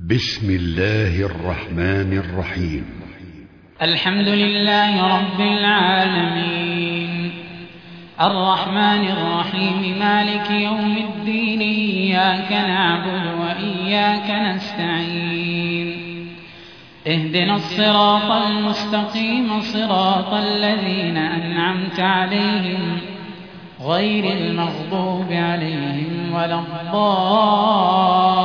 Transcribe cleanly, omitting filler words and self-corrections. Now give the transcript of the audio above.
بسم الله الرحمن الرحيم. الحمد لله رب العالمين الرحمن الرحيم مالك يوم الدين إياك نعبد وإياك نستعين اهدنا الصراط المستقيم صراط الذين أنعمت عليهم غير المغضوب عليهم ولا الضالين